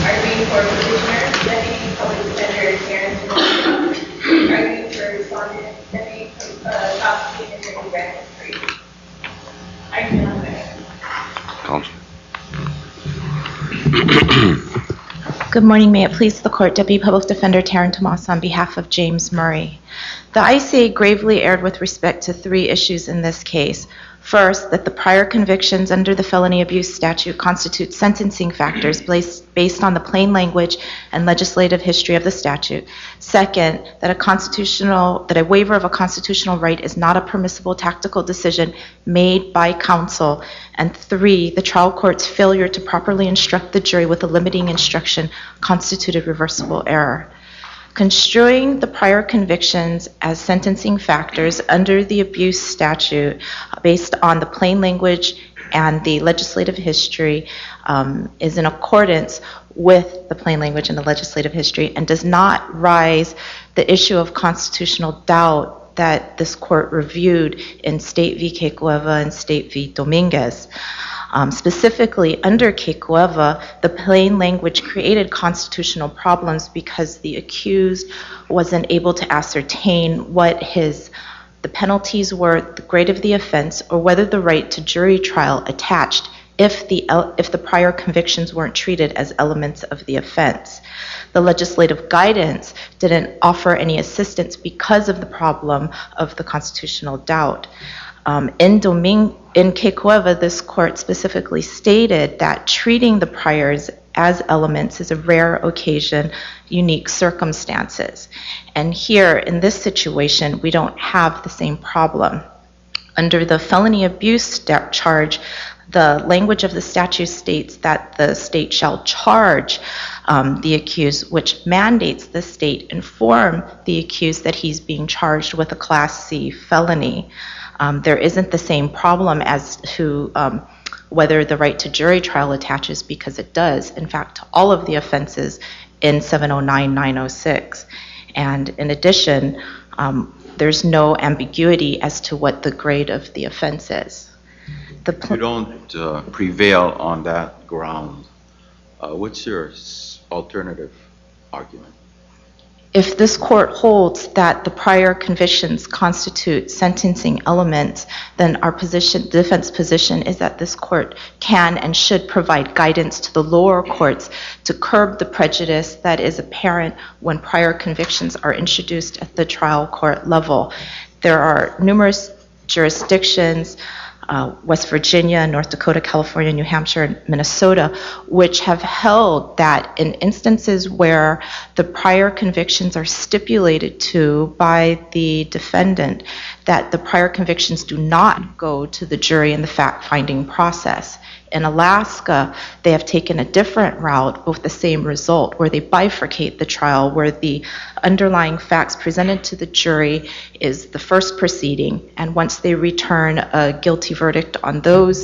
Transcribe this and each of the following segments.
arguing for petitioner, Deputy Public Defender Terrence Moss, arguing for respondent, Deputy Prosecuting Attorney Brandon Free. Arguing on the merits. Counsel. Good morning. May it please the Court, Deputy Public Defender Taryn Tomas on behalf of James Murray. The ICA gravely erred with respect to 3 issues in this case. First, that the prior convictions under the felony abuse statute constitute sentencing factors based on the plain language and legislative history of the statute. Second, that a waiver of a constitutional right is not a permissible tactical decision made by counsel. And 3, the trial court's failure to properly instruct the jury with a limiting instruction constituted reversible error. Construing the prior convictions as sentencing factors under the abuse statute based on the plain language and the legislative history is in accordance with the plain language and the legislative history and does not rise the issue of constitutional doubt that this court reviewed in State v. Quecueva and State v. Dominguez. Specifically, under Quecueva, the plain language created constitutional problems because the accused wasn't able to ascertain what the penalties were, the grade of the offense, or whether the right to jury trial attached if the prior convictions weren't treated as elements of the offense. The legislative guidance didn't offer any assistance because of the problem of the constitutional doubt. In Quecueva, this court specifically stated that treating the priors as elements is a rare occasion, unique circumstances. And here, in this situation, we don't have the same problem. Under the felony abuse charge, the language of the statute states that the state shall charge the accused, which mandates the state inform the accused that he's being charged with a Class C felony. There isn't the same problem as to whether the right to jury trial attaches, because it does, in fact, to all of the offenses in 709-906. And in addition, there's no ambiguity as to what the grade of the offense is. If you don't prevail on that ground, what's your alternative argument? If this court holds that the prior convictions constitute sentencing elements, then our defense position is that this court can and should provide guidance to the lower courts to curb the prejudice that is apparent when prior convictions are introduced at the trial court level. There are numerous jurisdictions, West Virginia, North Dakota, California, New Hampshire, and Minnesota, which have held that in instances where the prior convictions are stipulated to by the defendant, that the prior convictions do not go to the jury in the fact-finding process. In Alaska, they have taken a different route with the same result, where they bifurcate the trial, where the underlying facts presented to the jury is the first proceeding, and once they return a guilty verdict on those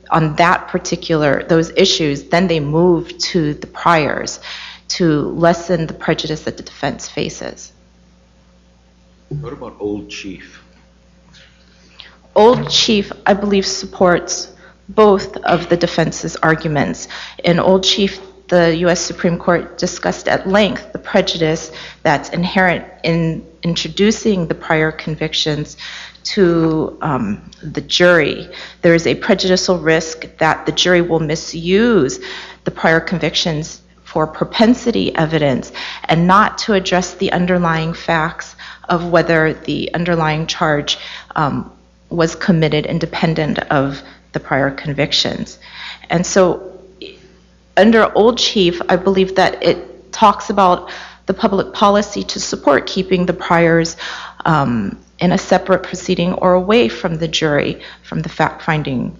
issues, then they move to the priors to lessen the prejudice that the defense faces. What about Old Chief? Old Chief, I believe, supports both of the defense's arguments. In Old Chief, the U.S. Supreme Court discussed at length the prejudice that's inherent in introducing the prior convictions to the jury. There is a prejudicial risk that the jury will misuse the prior convictions for propensity evidence and not to address the underlying facts of whether the underlying charge was committed independent of the prior convictions. And so under Old Chief, I believe that it talks about the public policy to support keeping the priors in a separate proceeding or away from the jury, from the fact finders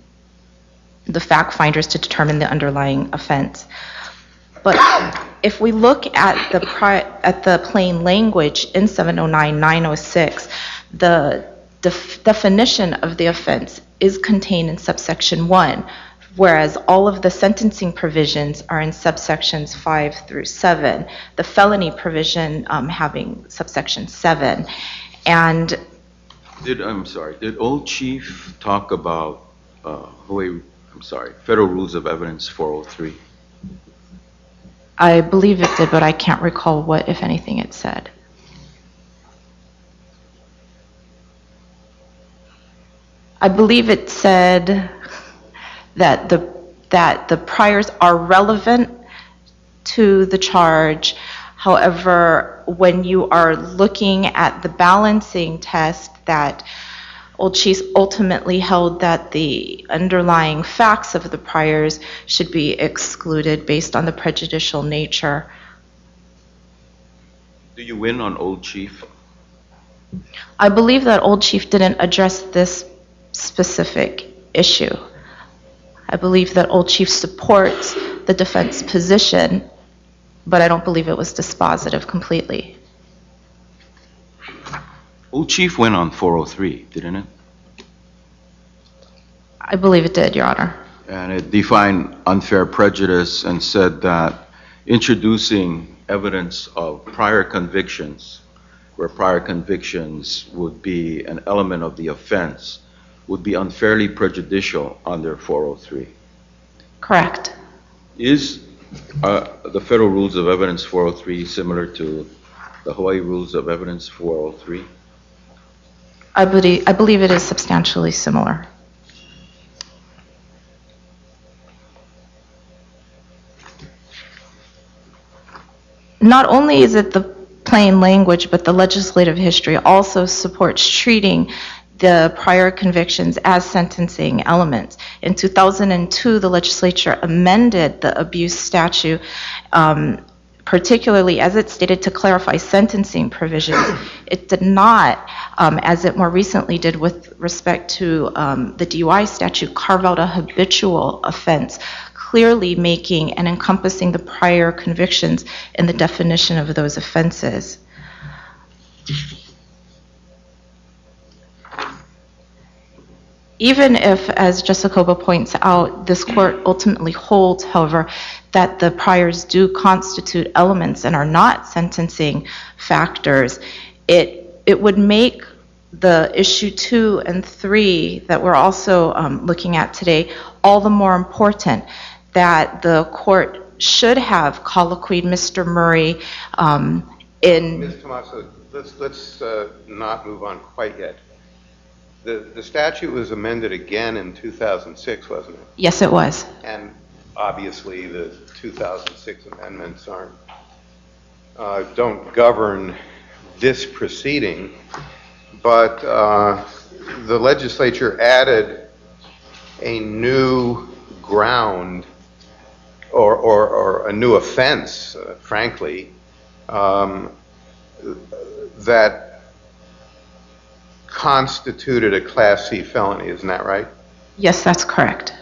to determine the underlying offense. But if we look at the plain language in 709-906, the definition of the offense is contained in subsection 1, whereas all of the sentencing provisions are in subsections 5 through 7, the felony provision having subsection 7. And did Old Chief talk about Federal Rules of Evidence 403? I believe it did, but I can't recall what, if anything, it said. I believe it said that the priors are relevant to the charge. However, when you are looking at the balancing test, that Old Chief ultimately held that the underlying facts of the priors should be excluded based on the prejudicial nature. Do you win on Old Chief? I believe that Old Chief didn't address this specific issue. I believe that Old Chief supports the defense position, but I don't believe it was dispositive completely. Old Chief went on 403, didn't it? I believe it did, Your Honor. And it defined unfair prejudice and said that introducing evidence of prior convictions, where prior convictions would be an element of the offense, would be unfairly prejudicial under 403. Correct. Is the Federal Rules of Evidence 403 similar to the Hawaii Rules of Evidence 403? I believe it is substantially similar. Not only is it the plain language, but the legislative history also supports treating the prior convictions as sentencing elements. In 2002, the legislature amended the abuse statute, particularly as it stated to clarify sentencing provisions. It did not, as it more recently did with respect to the DUI statute, carve out a habitual offense, clearly making and encompassing the prior convictions in the definition of those offenses. Even if, as Jessica points out, this court ultimately holds, however, that the priors do constitute elements and are not sentencing factors, it would make the issue 2 and 3 that we're also looking at today all the more important, that the court should have colloquied Mr. Murray in... Ms. Tomaso, let's not move on quite yet. The statute was amended again in 2006, wasn't it? Yes, it was. And obviously the 2006 amendments don't govern this proceeding, but the legislature added a new ground or a new offense, frankly, that constituted a Class C felony, isn't that right? Yes, that's correct.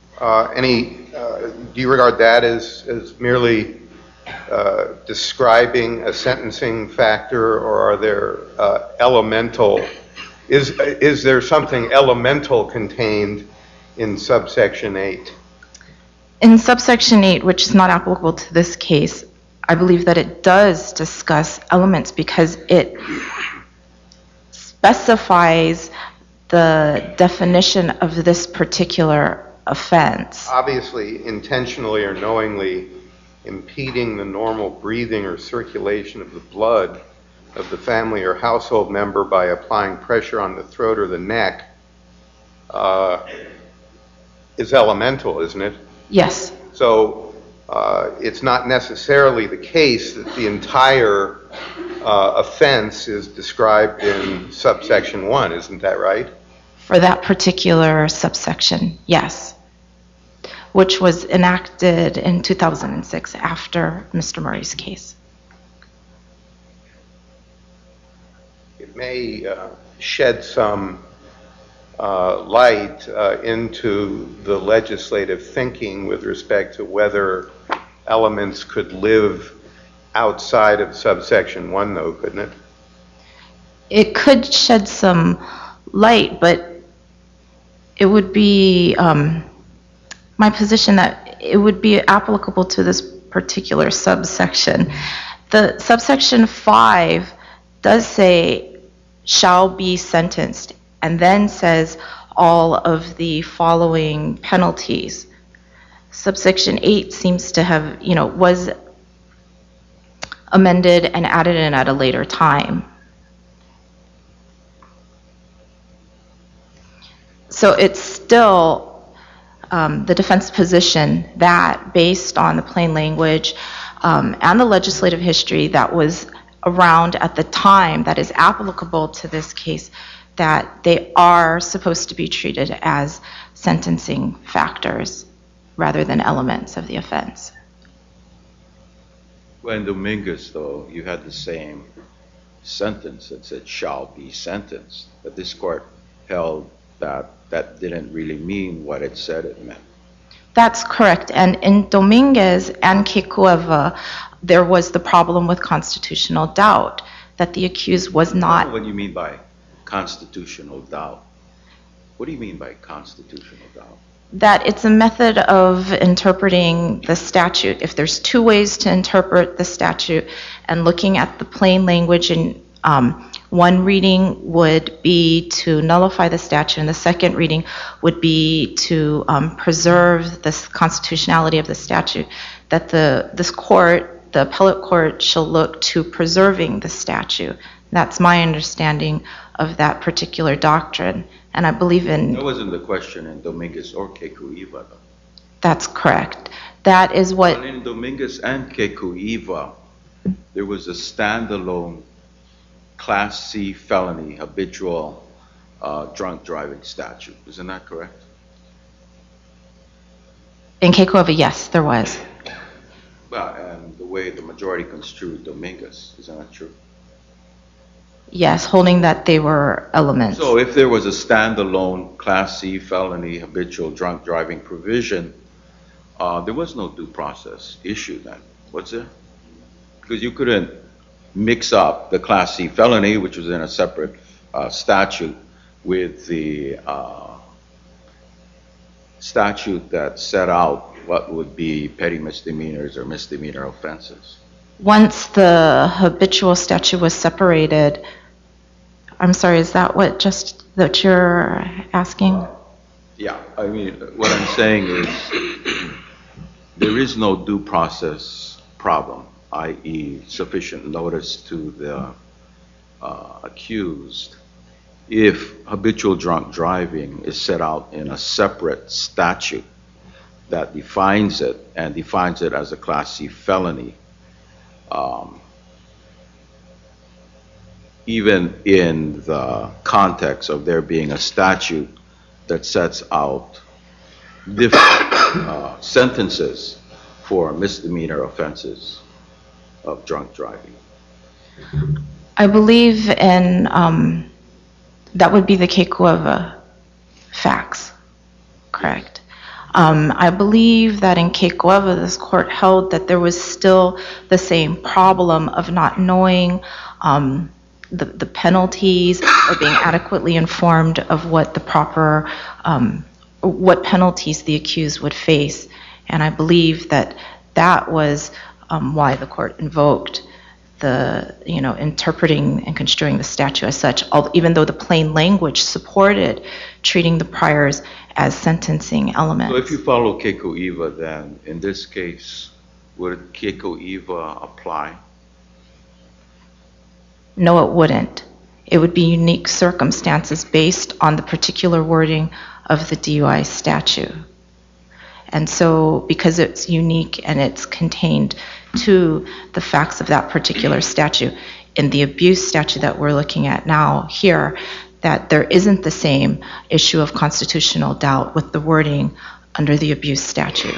Do you regard that as merely describing a sentencing factor, or are there elemental, is there something elemental contained in subsection 8? In subsection 8, which is not applicable to this case, I believe that it does discuss elements because it specifies the definition of this particular offense. Obviously, intentionally or knowingly impeding the normal breathing or circulation of the blood of the family or household member by applying pressure on the throat or the neck is elemental, isn't it? Yes. So it's not necessarily the case that the entire offense is described in subsection 1, isn't that right? For that particular subsection, yes, which was enacted in 2006 after Mr. Murray's case. It may shed some light into the legislative thinking with respect to whether elements could live outside of subsection 1, though, couldn't it? It could shed some light, but it would be my position that it would be applicable to this particular subsection. The subsection 5 does say shall be sentenced, and then says all of the following penalties. Subsection 8 seems to have, was amended and added in at a later time. So it's still the defense position that, based on the plain language and the legislative history that was around at the time that is applicable to this case, that they are supposed to be treated as sentencing factors rather than elements of the offense. Well, in Dominguez, though, you had the same sentence that said shall be sentenced, but this court held that that didn't really mean what it said it meant. That's correct. And in Dominguez and Kekueva, there was the problem with constitutional doubt, that the accused was not... What do you mean by constitutional doubt? What do you mean by constitutional doubt? That it's a method of interpreting the statute. If there's two ways to interpret the statute, and looking at the plain language, in one reading would be to nullify the statute, and the second reading would be to preserve the constitutionality of the statute, that this court, the appellate court, shall look to preserving the statute. That's my understanding of that particular doctrine. And I believe in... That wasn't the question in Dominguez or Kekueva, though. That's correct. That is what... And in Dominguez and Kekueva, there was a standalone Class C felony, habitual drunk driving statute. Isn't that correct? In Kekueva, yes, there was. Well, and the way the majority construed Dominguez, isn't that true? Yes, holding that they were elements. So if there was a standalone Class C felony, habitual drunk driving provision, there was no due process issue then, was there? Because you couldn't mix up the Class C felony, which was in a separate statute, with the statute that set out what would be petty misdemeanors or misdemeanor offenses. Once the habitual statute was separated, I'm sorry, is that what that you're asking? Yeah, I mean, what I'm saying is there is no due process problem, i.e. sufficient notice to the accused, if habitual drunk driving is set out in a separate statute that defines it and defines it as a Class C felony. Even in the context of there being a statute that sets out different sentences for misdemeanor offenses of drunk driving. I believe in, that would be the Kekueva facts, correct? I believe that in Kekueva, this court held that there was still the same problem of not knowing the penalties or being adequately informed of what the proper, what penalties the accused would face. And I believe that that was why the court invoked the, interpreting and construing the statute as such, even though the plain language supported treating the priors as sentencing elements. So if you follow Kekueva, then in this case, would Kekueva apply? No, it wouldn't. It would be unique circumstances based on the particular wording of the DUI statute. And so because it's unique and it's contained to the facts of that particular statute, in the abuse statute that we're looking at now here, that there isn't the same issue of constitutional doubt with the wording under the abuse statute.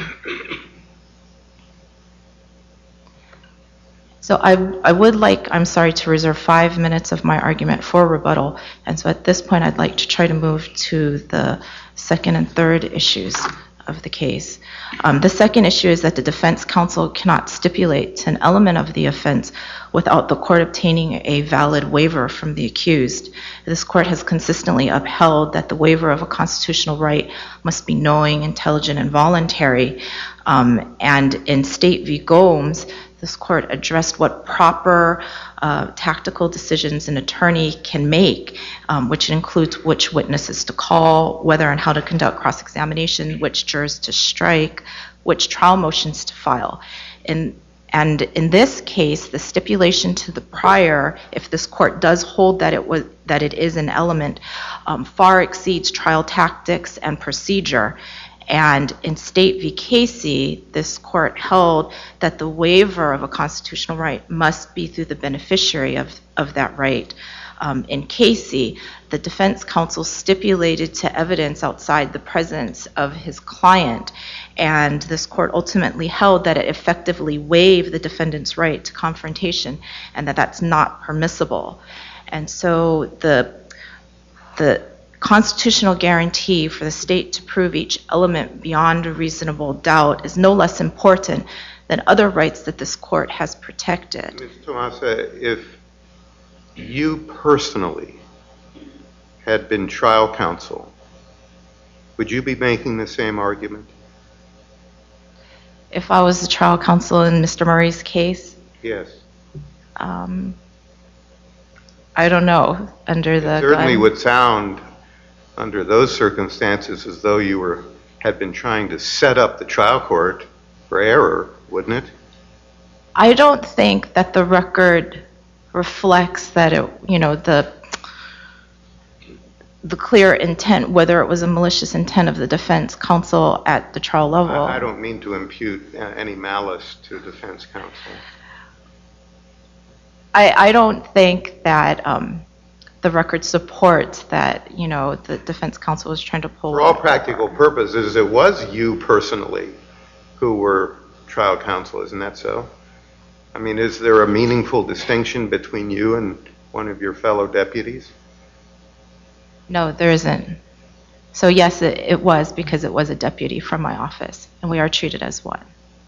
So I would like, I'm sorry, to reserve 5 minutes of my argument for rebuttal. And so at this point, I'd like to try to move to the second and third issues of the case. The second issue is that the defense counsel cannot stipulate to an element of the offense without the court obtaining a valid waiver from the accused. This court has consistently upheld that the waiver of a constitutional right must be knowing, intelligent, and voluntary. And in State v. Gomes, this court addressed what proper tactical decisions an attorney can make, which includes which witnesses to call, whether and how to conduct cross-examination, which jurors to strike, which trial motions to file. And And in this case, the stipulation to the prior, if this court does hold that it is an element, far exceeds trial tactics and procedure. And in State v. Casey, this court held that the waiver of a constitutional right must be through the beneficiary of that right. In Casey, the defense counsel stipulated to evidence outside the presence of his client, and this court ultimately held that it effectively waived the defendant's right to confrontation and that that's not permissible. And so the constitutional guarantee for the state to prove each element beyond a reasonable doubt is no less important than other rights that this court has protected. Ms. Tomasa, if you personally had been trial counsel, would you be making the same argument? If I was the trial counsel in Mr. Murray's case, Yes. I don't know. Under the It certainly would sound, under those circumstances, as though you had been trying to set up the trial court for error, wouldn't it? I don't think that the record reflects that the clear intent, whether it was a malicious intent of the defense counsel at the trial level. I don't mean to impute any malice to defense counsel. I don't think that the record supports that, the defense counsel was trying to pull. For all practical purposes, it was you personally who were trial counsel, isn't that so? I mean, is there a meaningful distinction between you and one of your fellow deputies? No, there isn't. So yes, it was, because it was a deputy from my office, and we are treated as one.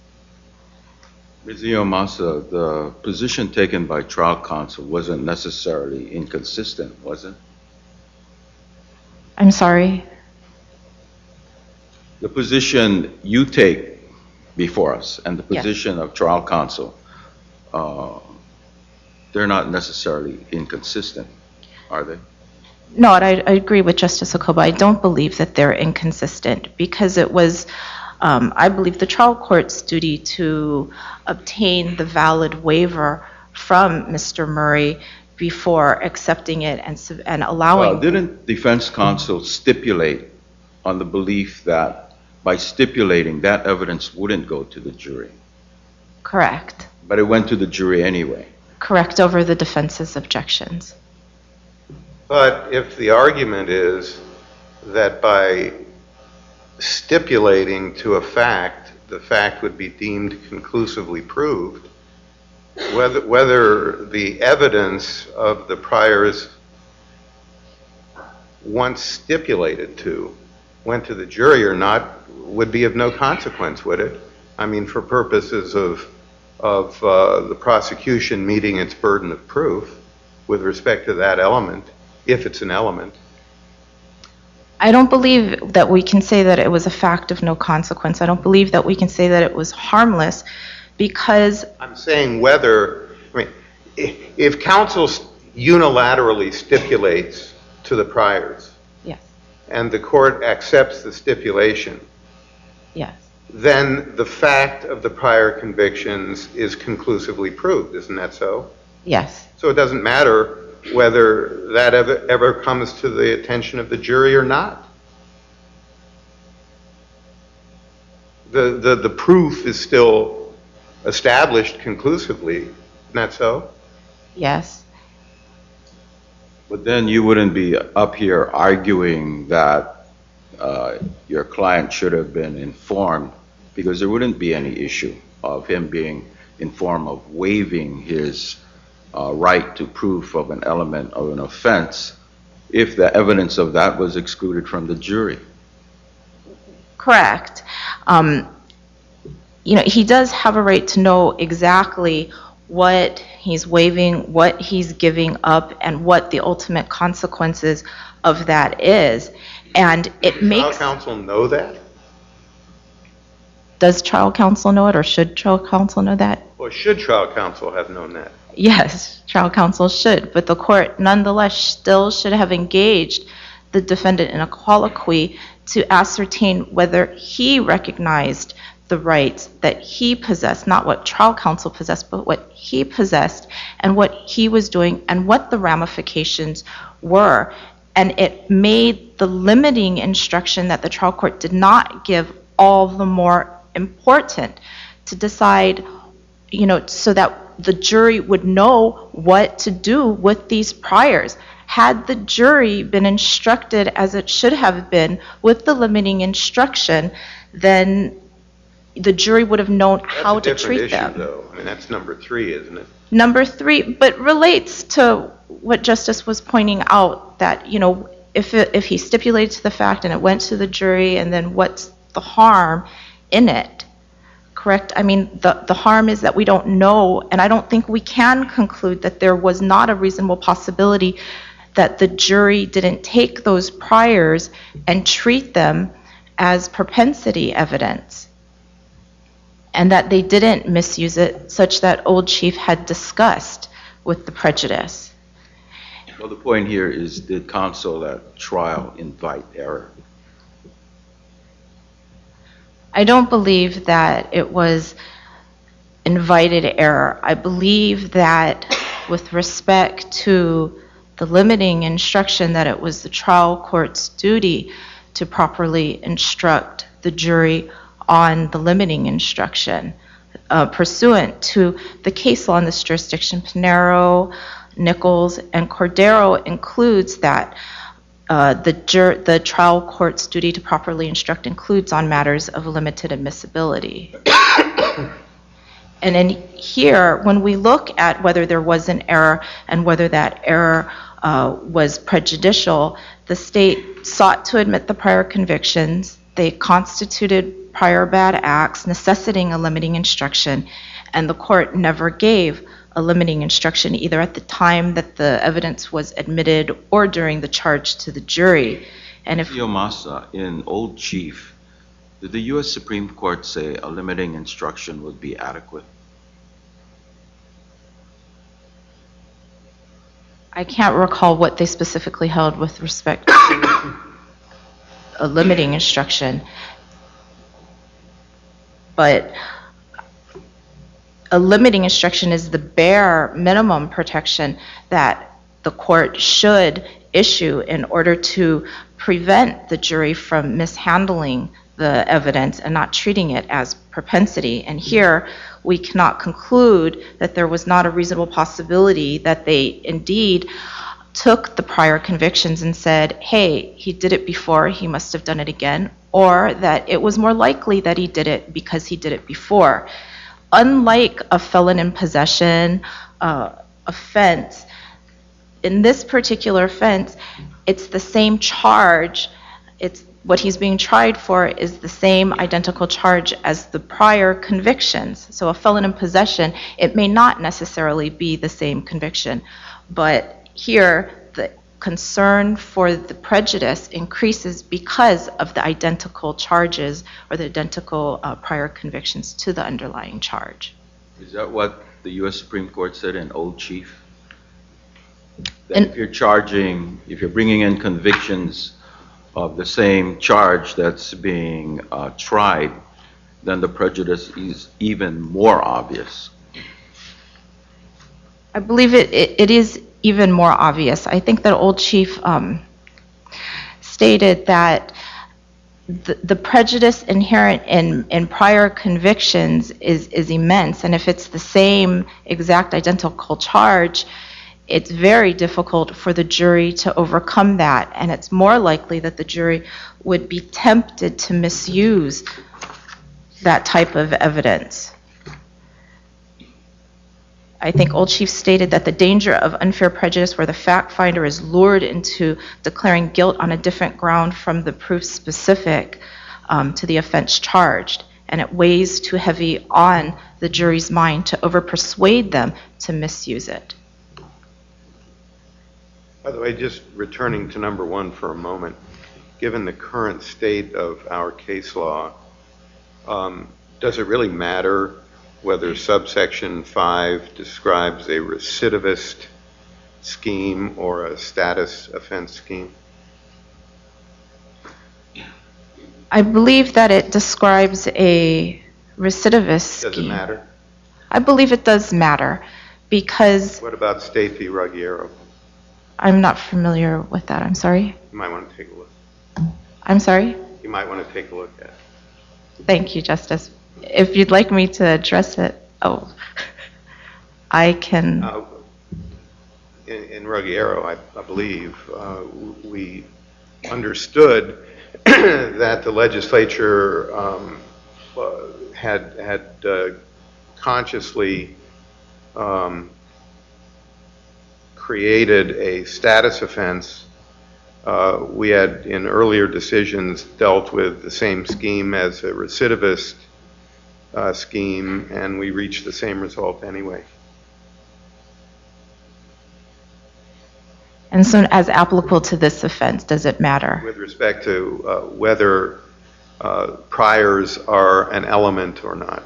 Ms. Iyomasa, the position taken by trial counsel wasn't necessarily inconsistent, was it? I'm sorry? The position you take before us and the Yes. position of trial counsel, they're not necessarily inconsistent, are they? No, and I agree with Justice Okoba. I don't believe that they're inconsistent, because it was, I believe, the trial court's duty to obtain the valid waiver from Mr. Murray before accepting it and allowing. Well, didn't defense counsel stipulate on the belief that by stipulating that evidence wouldn't go to the jury? Correct. But it went to the jury anyway. Correct, over the defense's objections. But if the argument is that by stipulating to a fact, the fact would be deemed conclusively proved, whether the evidence of the priors once stipulated to went to the jury or not would be of no consequence, would it? I mean, for purposes of the prosecution meeting its burden of proof with respect to that element, if it's an element. I don't believe that we can say that it was a fact of no consequence. I don't believe that we can say that it was harmless, because I'm saying whether, if counsel unilaterally stipulates to the priors, yes, and the court accepts the stipulation, yes, then the fact of the prior convictions is conclusively proved, isn't that so? yes, So it doesn't matter whether that ever comes to the attention of the jury or not. The proof is still established conclusively, isn't that so? yes. But then you wouldn't be up here arguing that your client should have been informed, because there wouldn't be any issue of him being informed of waiving his right to proof of an element of an offense if the evidence of that was excluded from the jury. Correct. He does have a right to know exactly what he's waiving, what he's giving up, and what the ultimate consequences of that is. And it makes... Trial counsel know that? Does trial counsel know it, or should trial counsel know that? Or should trial counsel have known that? Yes, trial counsel should, but the court nonetheless still should have engaged the defendant in a colloquy to ascertain whether he recognized the rights that he possessed, not what trial counsel possessed, but what he possessed and what he was doing and what the ramifications were. And it made the limiting instruction that the trial court did not give all the more important to decide, so that the jury would know what to do with these priors. Had the jury been instructed as it should have been with the limiting instruction, then the jury would have known how to treat them. That's a different issue, though. I mean, that's number 3, isn't it? Number 3, but relates to what Justice was pointing out, that, if he stipulated to the fact and it went to the jury, and then what's the harm in it, correct? I mean, the harm is that we don't know, and I don't think we can conclude that there was not a reasonable possibility that the jury didn't take those priors and treat them as propensity evidence, and that they didn't misuse it such that Old Chief had discussed with the prejudice. Well, the point here is, did counsel at trial invite error? I don't believe that it was invited error. I believe that with respect to the limiting instruction, that it was the trial court's duty to properly instruct the jury on the limiting instruction, pursuant to the case law in this jurisdiction. Pinero, Nichols, and Cordero includes that the trial court's duty to properly instruct includes on matters of limited admissibility. And in here, when we look at whether there was an error and whether that error was prejudicial, the state sought to admit the prior convictions. They constituted prior bad acts necessitating a limiting instruction, and the court never gave a limiting instruction either at the time that the evidence was admitted or during the charge to the jury. And if Massa, in Old Chief, did the U.S. Supreme Court say a limiting instruction would be adequate? I can't recall what they specifically held with respect to a limiting instruction, but a limiting instruction is the bare minimum protection that the court should issue in order to prevent the jury from mishandling the evidence and not treating it as propensity. And here, we cannot conclude that there was not a reasonable possibility that they indeed took the prior convictions and said, hey, he did it before, he must have done it again, or that it was more likely that he did it because he did it before. Unlike a felon in possession offense, in this particular offense, it's the same charge. It's what he's being tried for is the same identical charge as the prior convictions. So a felon in possession, it may not necessarily be the same conviction, but here the concern for the prejudice increases because of the identical charges or the identical prior convictions to the underlying charge. Is that what the U.S. Supreme Court said in Old Chief? That if you're bringing in convictions of the same charge that's being tried, then the prejudice is even more obvious. I believe it is even more obvious. I think that Old Chief stated that the prejudice inherent in prior convictions is immense, and if it's the same exact identical charge, it's very difficult for the jury to overcome that, and it's more likely that the jury would be tempted to misuse that type of evidence. I think Old Chief stated that the danger of unfair prejudice where the fact finder is lured into declaring guilt on a different ground from the proof specific to the offense charged, and it weighs too heavy on the jury's mind to overpersuade them to misuse it. By the way, just returning to number 1 for a moment, given the current state of our case law, does it really matter whether subsection 5 describes a recidivist scheme or a status offense scheme? I believe that it describes a recidivist Does it scheme. matter? I believe it does matter because What about State v. Ruggiero? I'm not familiar with that. I'm sorry. You might want to take a look. I'm sorry. You might want to take a look at it. Thank you, Justice. If you'd like me to address it, I can. In Ruggiero, I believe, we understood that the legislature had consciously created a status offense. We had, in earlier decisions, dealt with the same scheme as a recidivist scheme, and we reached the same result anyway. And so, as applicable to this offense, does it matter? With respect to whether priors are an element or not.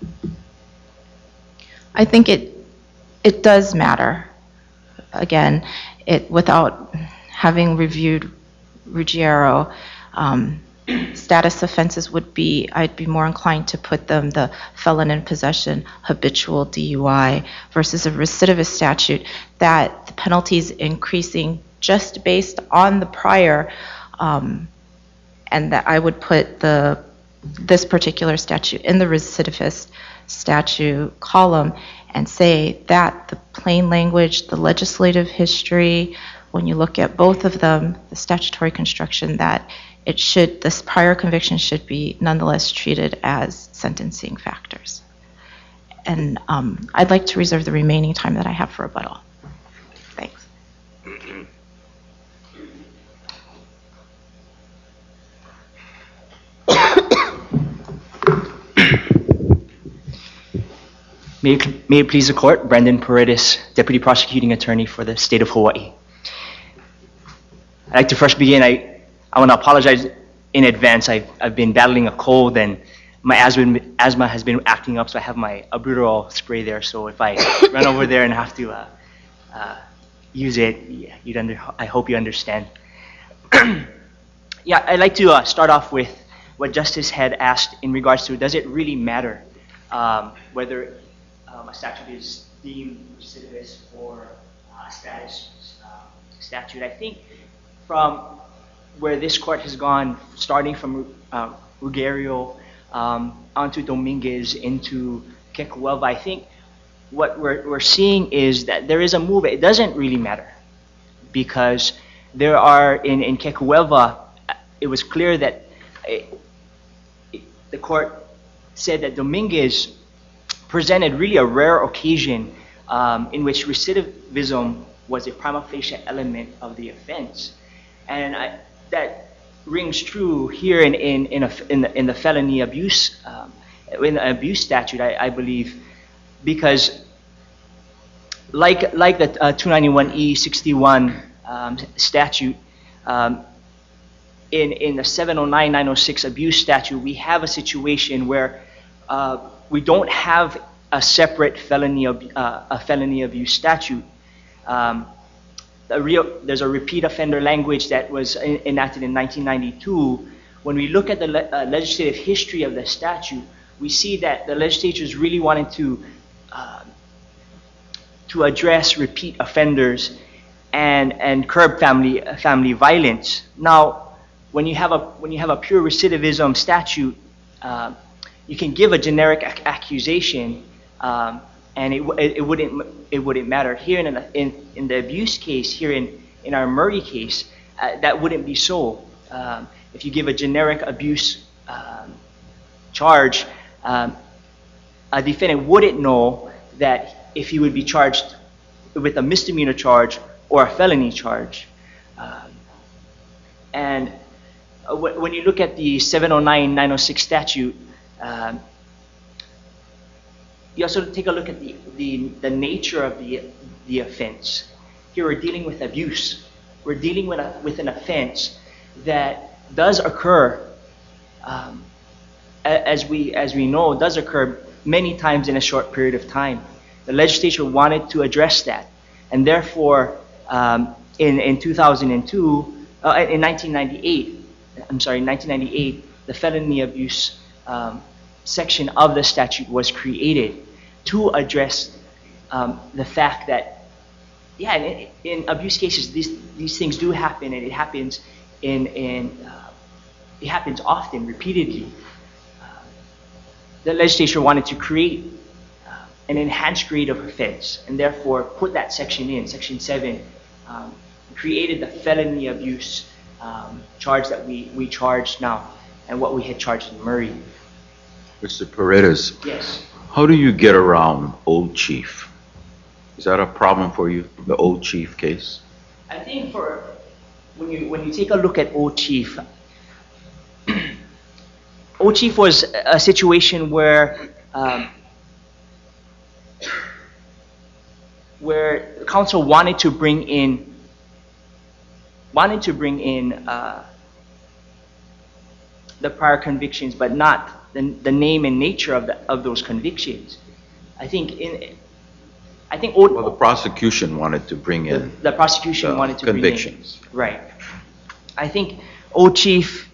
I think it does matter. Again, without having reviewed Ruggiero, status offenses I'd be more inclined to put them the felon in possession, habitual DUI versus a recidivist statute that the penalty is increasing just based on the prior, and that I would put this particular statute in the recidivist statute column and say that the plain language, the legislative history, when you look at both of them, the statutory construction, that this prior conviction should be nonetheless treated as sentencing factors. And I'd like to reserve the remaining time that I have for rebuttal. Thanks. May it please the Court, Brendan Paredes, Deputy Prosecuting Attorney for the State of Hawaii. I'd like to first begin, I want to apologize in advance. I've been battling a cold and my asthma has been acting up, so I have my albuterol spray there, so if I run over there and have to use it, I hope you understand. Yeah, I'd like to start off with what Justice had asked in regards to, does it really matter whether a statute is deemed recidivist or a status statute? I think from where this court has gone, starting from Ruggiero onto Dominguez into Kekuwelva, I think what we're seeing is that there is a move. It doesn't really matter because there are, in Kekuwelva, it was clear that the court said that Dominguez presented really a rare occasion in which recidivism was a prima facie element of the offense. And that rings true here in the felony abuse, in the abuse statute, I believe, because like the 291E61 statute, in the 709-906 abuse statute, we have a situation where we don't have a separate felony abuse statute. There's a repeat offender language that was enacted in 1992. When we look at the legislative history of the statute, we see that the legislatures really wanted to address repeat offenders and curb family violence. Now, when you have a pure recidivism statute, you can give a generic accusation, and it wouldn't matter. Here in the abuse case, here in our Murray case, that wouldn't be so. If you give a generic abuse charge, a defendant wouldn't know that if he would be charged with a misdemeanor charge or a felony charge. And when you look at the 709-906 statute, you also take a look at the nature of the offense. Here we're dealing with abuse. We're dealing with an offense that does occur, as we know, does occur many times in a short period of time. The legislature wanted to address that, and therefore, in 2002, in 1998, the felony abuse section of the statute was created to address the fact that, yeah, in abuse cases, these things do happen, and it happens it happens often, repeatedly. The legislature wanted to create an enhanced grade of offense, and therefore put that section in, Section 7, created the felony abuse charge that we charge now, and what we had charged in Murray. Mr. Paredes, Yes. how do you get around Old Chief? Is that a problem for you, the Old Chief case? I think when you take a look at Old Chief, Old Chief was a situation where counsel wanted to bring in the prior convictions, but not the name and nature of those convictions. I think Well, the prosecution wanted to bring in the prosecution wanted to convictions. bring in, right. I think Old Chief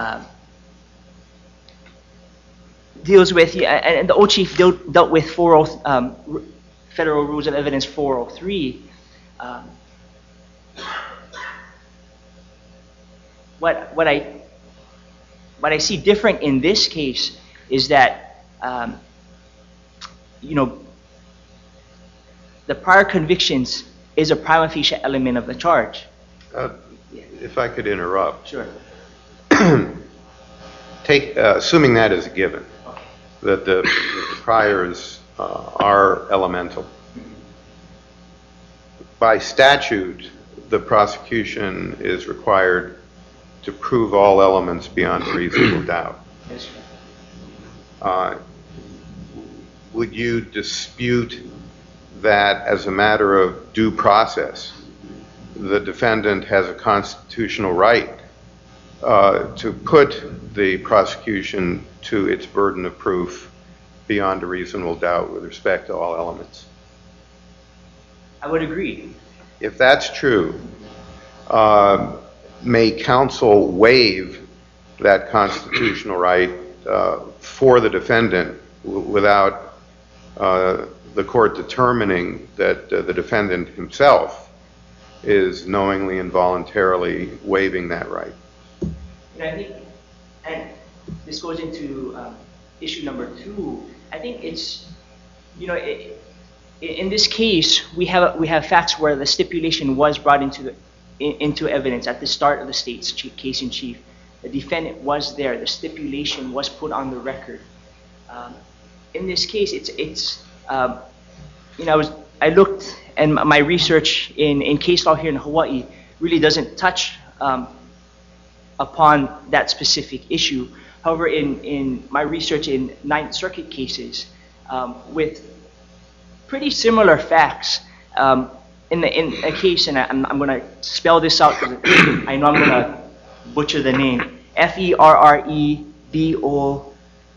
deals with, and the Old Chief dealt with Federal Rules of Evidence 403. What I see different in this case is that, the prior convictions is a prima facie element of the charge. If I could interrupt. Sure. Assuming that is a given, that the priors are elemental. By statute, the prosecution is required to prove all elements beyond a reasonable doubt. Yes, sir. Would you dispute that as a matter of due process, the defendant has a constitutional right to put the prosecution to its burden of proof beyond a reasonable doubt with respect to all elements? I would agree. If that's true, may counsel waive that constitutional right for the defendant without the court determining that the defendant himself is knowingly and voluntarily waiving that right? And I think, and this goes into issue number 2. I think it's, in this case, we have facts where the stipulation was brought into evidence at the start of the state's case in chief. The defendant was there. The stipulation was put on the record. In this case, I looked, and my research in case law here in Hawaii really doesn't touch upon that specific issue. However, in my research in Ninth Circuit cases, with pretty similar facts, in a case, and I'm going to spell this out because I know I'm going to butcher the name, FERREBOEUF,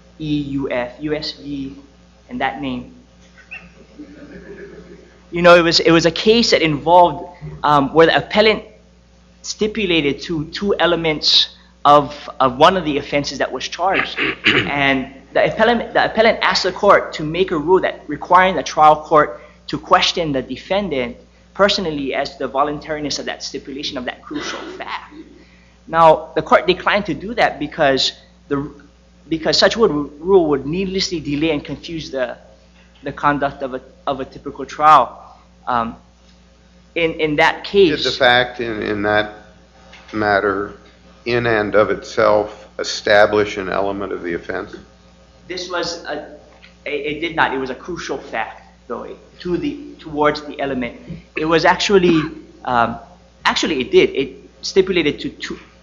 USV, and that name. It was a case that involved where the appellant stipulated to 2 elements of one of the offenses that was charged, and the appellant asked the court to make a rule that requiring the trial court to question the defendant personally as to the voluntariness of that stipulation of that crucial fact. Now, the court declined to do that because such rule would needlessly delay and confuse the conduct of a typical trial. In that case, did the fact in that matter, in and of itself, establish an element of the offense? This was it did not. It was a crucial fact, though, towards the element. It was actually it did. It stipulated to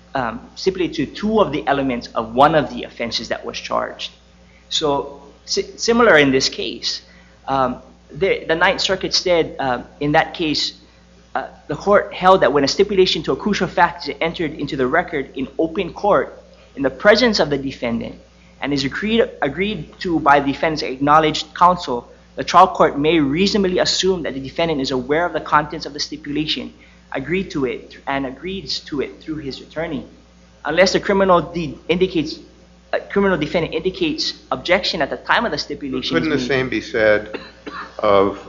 2 of the elements of one of the offenses that was charged. So similar in this case, the Ninth Circuit said in that case, the court held that when a stipulation to a crucial fact is entered into the record in open court in the presence of the defendant and is agreed to by the defendant's acknowledged counsel, the trial court may reasonably assume that the defendant is aware of the contents of the stipulation, agrees to it through his attorney, unless the criminal deed indicates criminal defendant indicates objection at the time of the stipulation. Couldn't the same be said of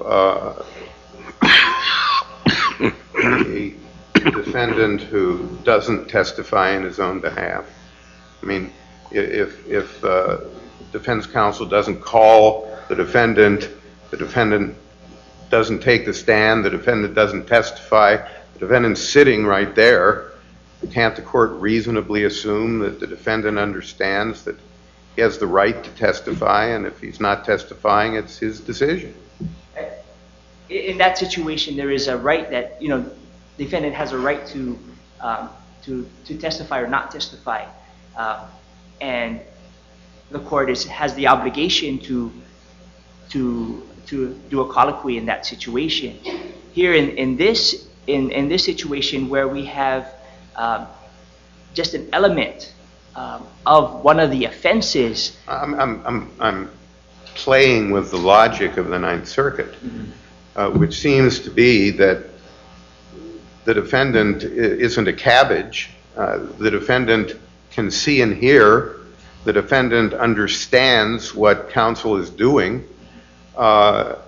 a defendant who doesn't testify in his own behalf? I mean, if defense counsel doesn't call the defendant doesn't take the stand, the defendant doesn't testify, the defendant's sitting right there, can't the court reasonably assume that the defendant understands that he has the right to testify, and if he's not testifying, it's his decision? In that situation, there is a right that, the defendant has a right to testify or not testify, and the court has the obligation to do a colloquy in that situation. Here in this situation where we have just an element of one of the offenses. I'm playing with the logic of the Ninth Circuit, which seems to be that the defendant isn't a cabbage. The defendant can see and hear. The defendant understands what counsel is doing. The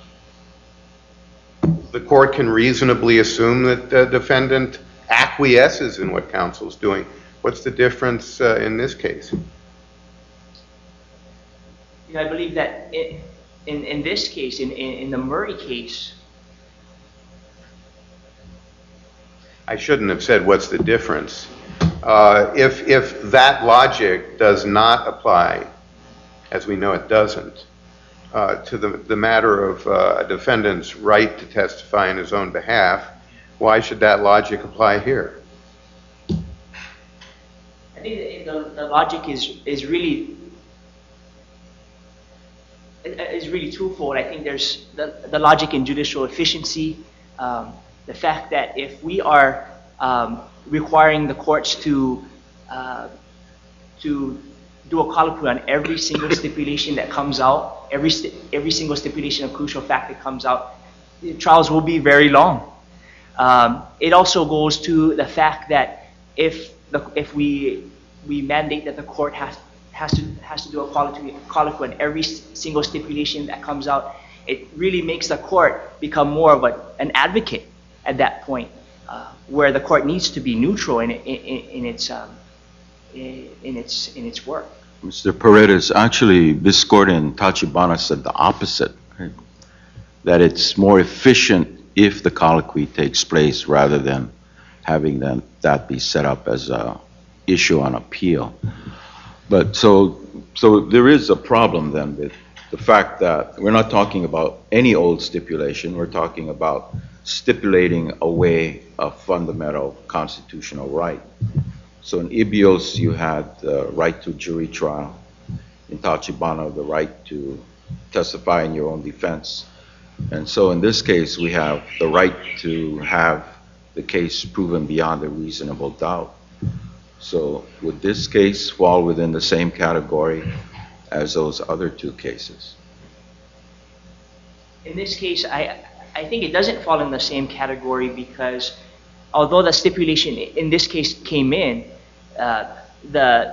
court can reasonably assume that the defendant acquiesces in what counsel is doing. What's the difference in this case? I believe that in this case, in the Murray case, I shouldn't have said what's the difference. If that logic does not apply, as we know it doesn't, to the matter of a defendant's right to testify in his own behalf, why should that logic apply here? I think the logic is really twofold. I think there's the logic in judicial efficiency, the fact that if we are requiring the courts to do a colloquy on every single stipulation that comes out, every single stipulation of crucial fact that comes out, the trials will be very long. It also goes to the fact that if we mandate that the court has to do a colloquy on every single stipulation that comes out, it really makes the court become more of an advocate at that point, where the court needs to be neutral in its work. Mr. Paredes, actually, this court in Tachibana said the opposite, right? That it's more efficient if the colloquy takes place rather than having that be set up as a issue on appeal. But so there is a problem then with the fact that we're not talking about any old stipulation. We're talking about stipulating away a fundamental constitutional right. So in Ibios, you had the right to jury trial. In Tachibana, the right to testify in your own defense. And so in this case, we have the right to have the case proven beyond a reasonable doubt. So would this case fall within the same category as those other two cases? In this case, I think it doesn't fall in the same category because although the stipulation in this case came in, the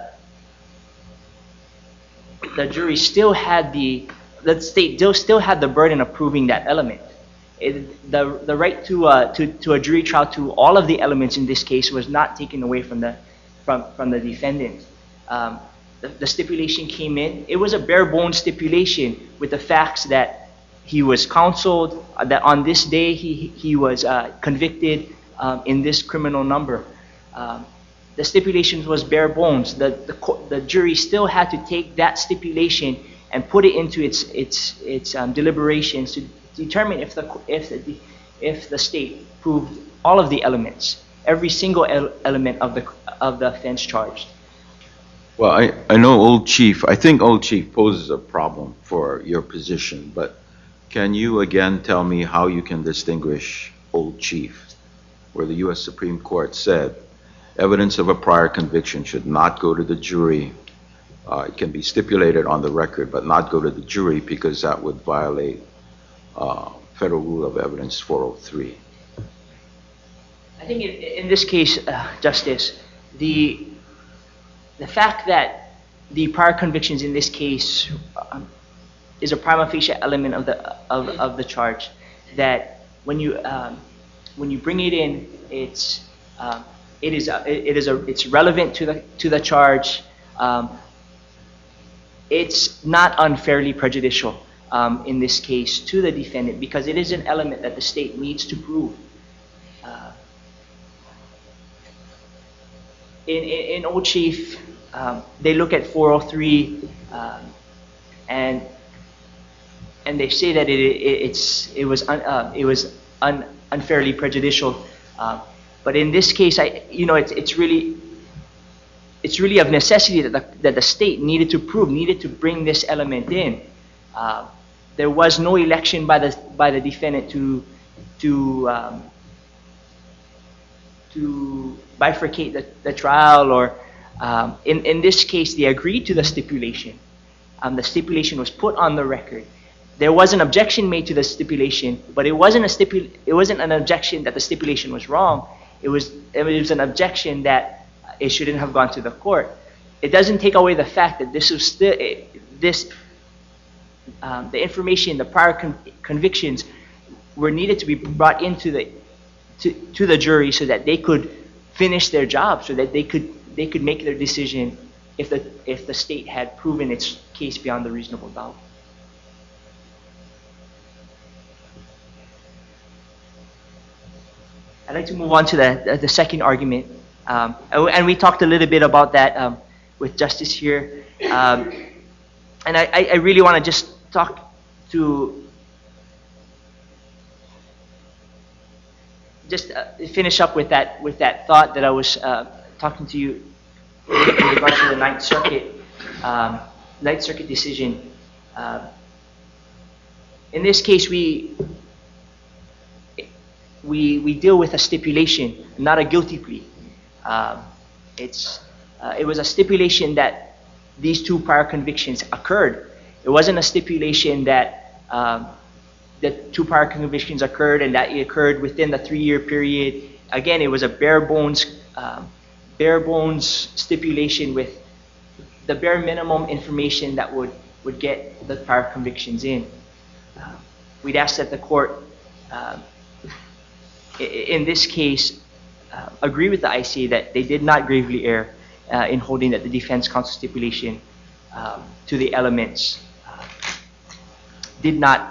jury still had the state still had the burden of proving that element. The right to a jury trial to all of the elements in this case was not taken away from the defendant. The stipulation came in. It was a bare bones stipulation with the facts that he was counseled, that on this day he was convicted in this criminal number. The stipulation was bare bones. The jury still had to take that stipulation and put it into its deliberations to determine if the state proved all of the elements, every single element of the offense charged. Well, I know Old Chief. I think Old Chief poses a problem for your position, but can you again tell me how you can distinguish Old Chief, where the U.S. Supreme Court said evidence of a prior conviction should not go to the jury. It can be stipulated on the record, but not go to the jury because that would violate Federal Rule of Evidence 403. I think in this case, Justice, the fact that the prior convictions in this case is a prima facie element of the charge. That when you bring it in, it's relevant to the charge. It's not unfairly prejudicial in this case to the defendant because it is an element that the state needs to prove. In Old Chief, they look at 403 and they say that it was unfairly prejudicial. But in this case, it's really of necessity that the state needed to bring this element in. There was no election by the defendant to bifurcate the trial, or in this case, they agreed to the stipulation. The stipulation was put on the record. There was an objection made to the stipulation, but it wasn't an objection that the stipulation was wrong. It was an objection that it shouldn't have gone to the court. It doesn't take away the fact that this was still the information, the prior convictions were needed to be brought into to the jury so that they could finish their job, so that they could make their decision if the state had proven its case beyond the reasonable doubt. I'd like to move on to the second argument, and we talked a little bit about that with Justice here, and I really want to just talk to finish up with that thought that I was talking to you in regards to the Ninth Circuit decision. In this case, we deal with a stipulation, not a guilty plea. It was a stipulation that these two prior convictions occurred. It wasn't a stipulation that the two prior convictions occurred and that it occurred within the 3-year period. Again, it was a bare bones stipulation with the bare minimum information that would get the prior convictions in. We'd ask that the court, in this case, agree with the ICA that they did not gravely err in holding that the defense counsel stipulation to the elements did not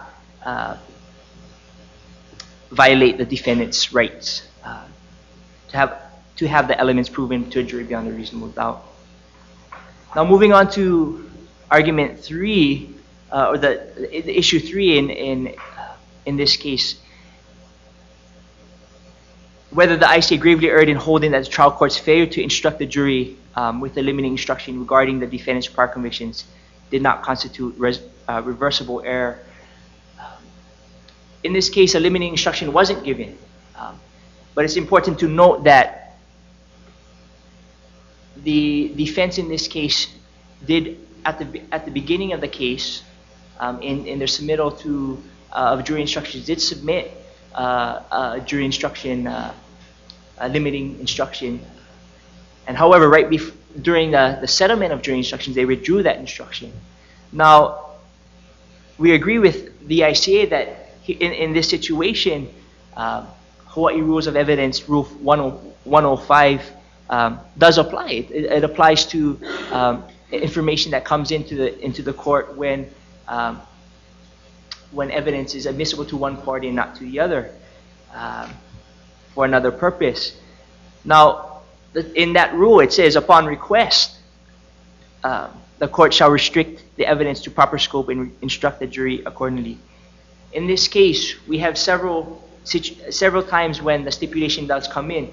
violate the defendant's rights to have the elements proven to a jury beyond a reasonable doubt. Now, moving on to argument 3, or the issue 3 in this case, whether the ICA gravely erred in holding that the trial court's failure to instruct the jury with the limiting instruction regarding the defendant's prior convictions did not constitute reversible error. In this case, a limiting instruction wasn't given, but it's important to note that the defense in this case did, at the beginning of the case, in their submittal of jury instructions, did submit a jury instruction, a limiting instruction. And however, during the settlement of jury instructions, they withdrew that instruction. Now, we agree with the ICA that in this situation, Hawaii Rules of Evidence, Rule 105, does apply. It applies to information that comes into the court when evidence is admissible to one party and not to the other for another purpose. Now, in that rule, it says, upon request, the court shall restrict the evidence to proper scope and instruct the jury accordingly. In this case, we have several times when the stipulation does come in,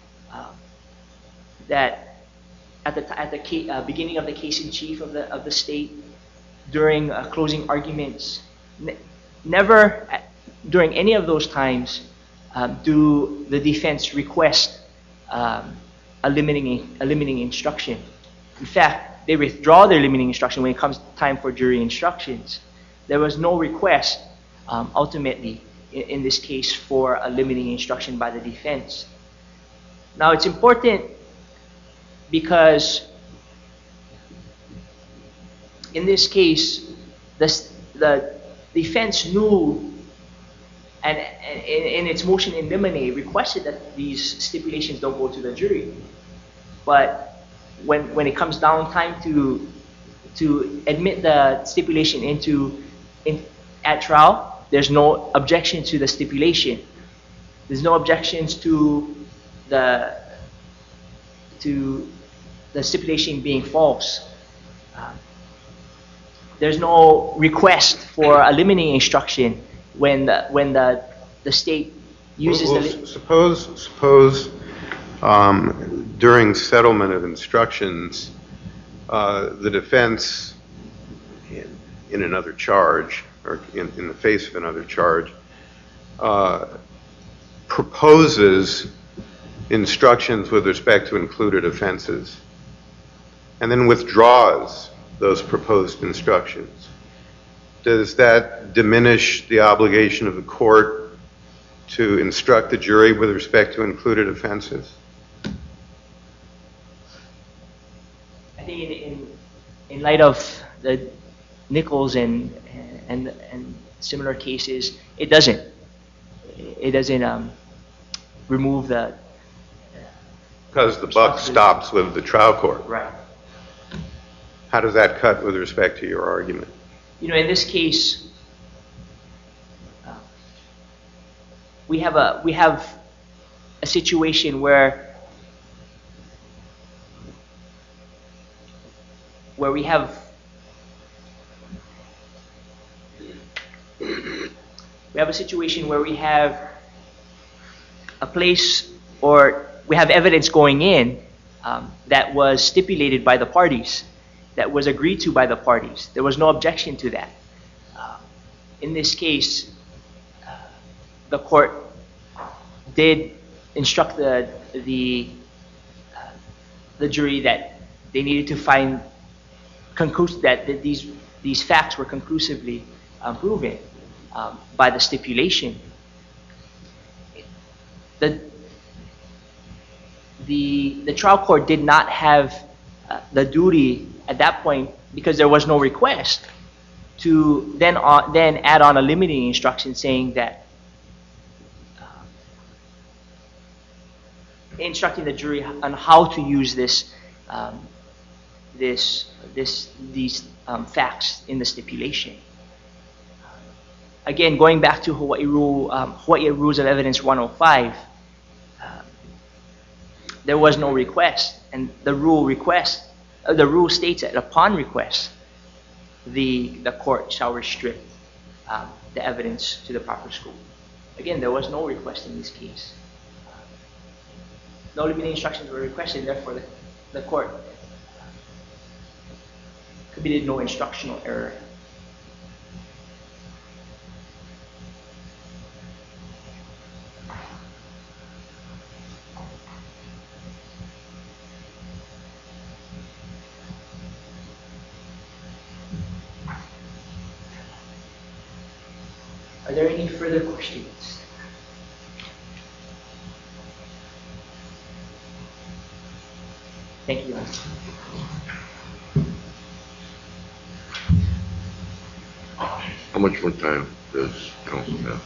that at the beginning of the case in chief of the state, during closing arguments, never during any of those times do the defense request a limiting instruction. In fact, they withdraw their limiting instruction when it comes time for jury instructions. There was no request, ultimately, in this case, for a limiting instruction by the defense. Now, it's important because in this case, the defense knew, and in its motion in limine requested that these stipulations don't go to the jury. But when it comes down time to admit the stipulation at trial, there's no objection to the stipulation. There's no objections to the stipulation being false. There's no request for a limiting instruction when the state uses the... Suppose during settlement of instructions, the defense, in another charge, or in the face of another charge, proposes instructions with respect to included offenses, and then withdraws those proposed instructions. Does that diminish the obligation of the court to instruct the jury with respect to included offenses? I think in light of the Nichols and similar cases, it doesn't. It doesn't remove the... Because the buck stops with the trial court. Right. How does that cut with respect to your argument? You know, in this case, we have a situation where we have a situation where we have a place, or we have evidence going in that was stipulated by the parties, that was agreed to by the parties. There was no objection to that. In this case, the court did instruct the jury that they needed to find that these facts were conclusively proven by the stipulation. The trial court did not have the duty at that point, because there was no request, to then add on a limiting instruction saying that instructing the jury on how to use these facts in the stipulation. Again, going back to Hawaii Rules of Evidence 105, there was no request, and the rule states that upon request, the court shall restrict the evidence to the proper scope. Again, there was no request in this case. No limiting instructions were requested, therefore the court committed no instructional error. Are there any further questions? Thank you. How much more time does counsel have?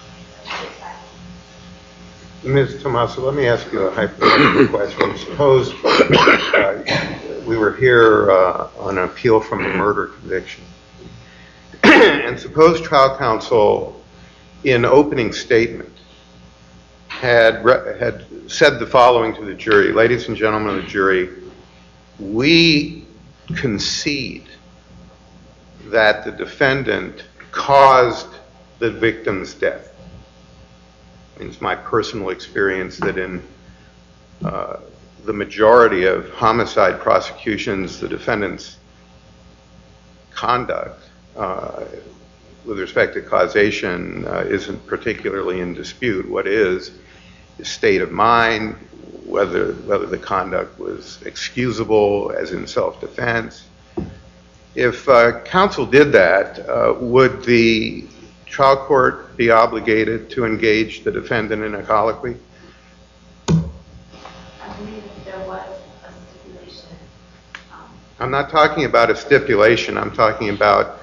Ms. Tommaso, let me ask you a hypothetical question. Suppose we were here on an appeal from a murder conviction, and suppose trial counsel, in opening statement, had said the following to the jury: ladies and gentlemen of the jury, we concede that the defendant caused the victim's death. It's my personal experience that in the majority of homicide prosecutions, the defendant's conduct with respect to causation isn't particularly in dispute. What is his state of mind, whether the conduct was excusable, as in self-defense. If counsel did that, would the trial court be obligated to engage the defendant in a colloquy? I believe there was a stipulation. I'm not talking about a stipulation. I'm talking about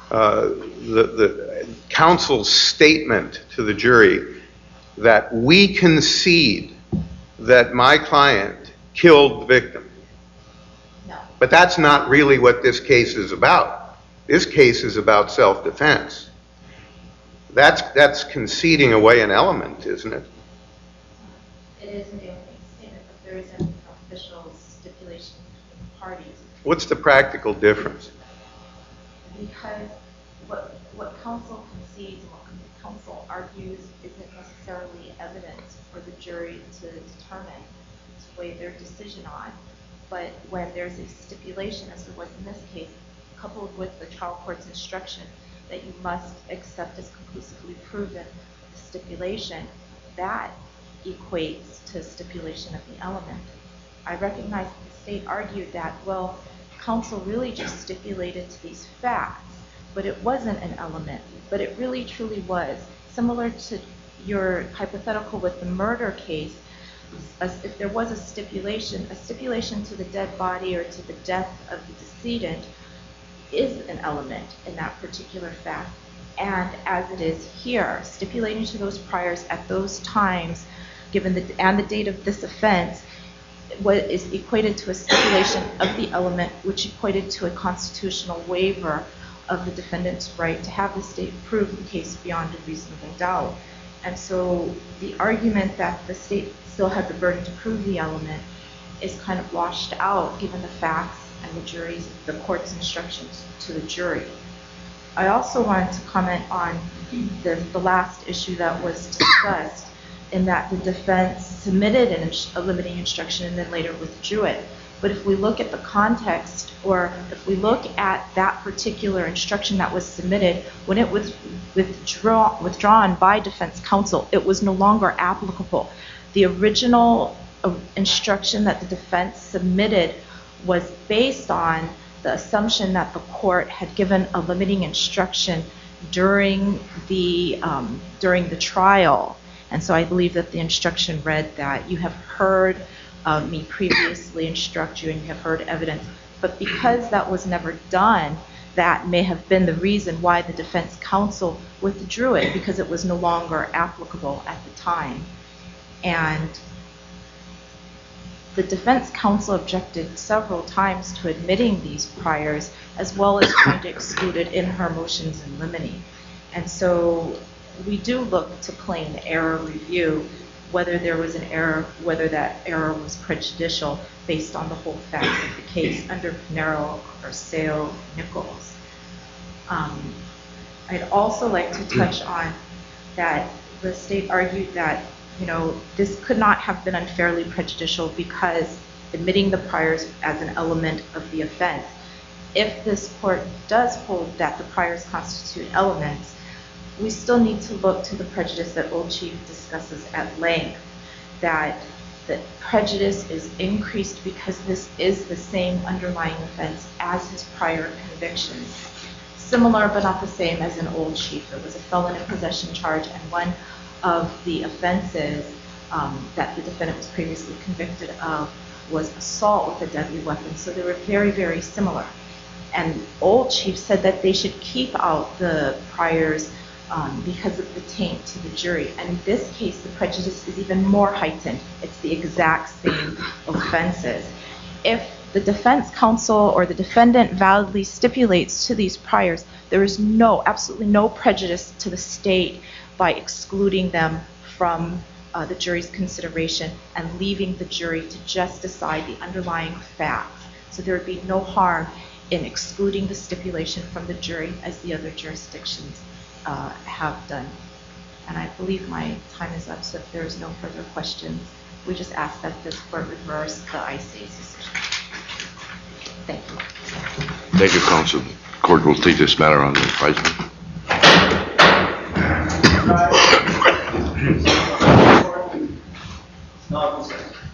the counsel's statement to the jury that we concede that my client killed the victim. No. But that's not really what this case is about. This case is about self-defense. That's conceding away an element, isn't it? It is in the opening statement, but there isn't an official stipulation between the parties. What's the practical difference? Because what counsel concedes and what counsel argues isn't necessarily evidence for the jury to determine, to weigh their decision on. But when there's a stipulation, as there was in this case, coupled with the trial court's instruction that you must accept as conclusively proven the stipulation, that equates to stipulation of the element. I recognize that the state argued that, well, counsel really just stipulated to these facts, but it wasn't an element, but it really truly was. Similar to your hypothetical with the murder case, if there was a stipulation to the dead body or to the death of the decedent is an element in that particular fact. And as it is here, stipulating to those priors at those times, given the date of this offense, what is equated to a stipulation of the element, which equated to a constitutional waiver of the defendant's right to have the state prove the case beyond a reasonable doubt. And so the argument that the state still had the burden to prove the element is kind of washed out given the facts and the court's instructions to the jury. I also wanted to comment on the last issue that was discussed, in that the defense submitted a limiting instruction and then later withdrew it. But if we look at the context, or if we look at that particular instruction that was submitted, when it was withdrawn by defense counsel, it was no longer applicable. The original instruction that the defense submitted was based on the assumption that the court had given a limiting instruction during the trial. And so I believe that the instruction read that you have heard me previously instruct you and you have heard evidence. But because that was never done, that may have been the reason why the defense counsel withdrew it, because it was no longer applicable at the time. And the defense counsel objected several times to admitting these priors, as well as trying to exclude it in her motions in limine. And so we do look to plain error review, whether there was an error, whether that error was prejudicial based on the whole facts of the case under Pinero, Arceo, Nichols. I'd also like to touch on that the state argued that, this could not have been unfairly prejudicial because admitting the priors as an element of the offense. If this court does hold that the priors constitute elements, we still need to look to the prejudice that Old Chief discusses at length, that the prejudice is increased because this is the same underlying offense as his prior convictions. Similar but not the same as an Old Chief. It was a felon in possession charge, and one of the offenses that the defendant was previously convicted of was assault with a deadly weapon. So they were very, very similar. And Old Chief said that they should keep out the priors because of the taint to the jury. And in this case, the prejudice is even more heightened. It's the exact same offenses. If the defense counsel or the defendant validly stipulates to these priors, there is absolutely no prejudice to the state by excluding them from the jury's consideration and leaving the jury to just decide the underlying facts. So there would be no harm in excluding the stipulation from the jury as the other jurisdictions have done. And I believe my time is up, so if there is no further questions, we just ask that this court reverse the ICA's decision. Thank you. Thank you, counsel. The court will take this matter under advisement. No,